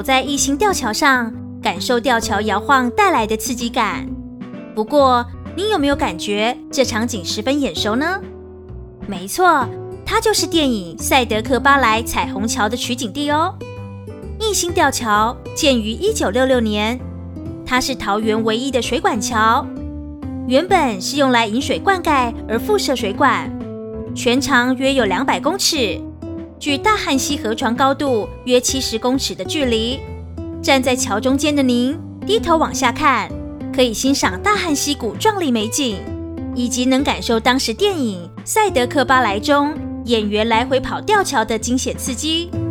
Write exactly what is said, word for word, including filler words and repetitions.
走在一星吊桥上，感受吊桥摇晃带来的刺激感。不过，你有没有感觉这场景十分眼熟呢？没错，它就是电影《赛德克巴莱彩虹桥》的取景地哦。一星吊桥建于一九六六年，它是桃园唯一的水管桥，原本是用来引水灌溉而附设水管，全长约有两百公尺，距大汉溪河床高度约七十公尺的距离。站在桥中间的您，低头往下看，可以欣赏大汉溪谷壮丽美景，以及能感受当时电影《赛德克巴莱》中演员来回跑吊桥的惊险刺激。